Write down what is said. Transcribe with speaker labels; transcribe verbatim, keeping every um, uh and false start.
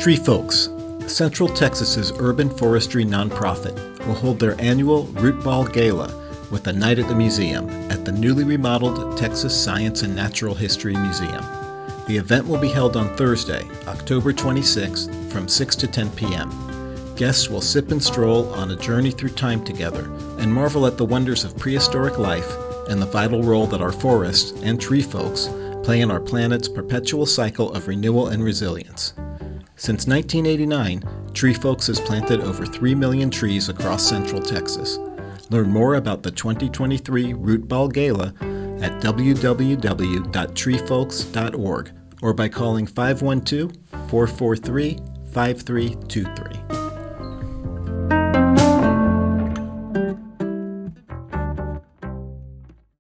Speaker 1: Tree Folks, Central Texas's urban forestry nonprofit, will hold their annual Root Ball Gala with a night at the museum at the newly remodeled Texas Science and Natural History Museum. The event will be held on Thursday, October twenty-sixth, from six to ten p.m. Guests will sip and stroll on a journey through time together and marvel at the wonders of prehistoric life and the vital role that our forests and tree folks play in our planet's perpetual cycle of renewal and resilience. Since nineteen eighty-nine, Tree Folks has planted over three million trees across Central Texas. Learn more about the twenty twenty-three Root Ball Gala at w w w dot tree folks dot org or by calling five one two, four four three, five three two three.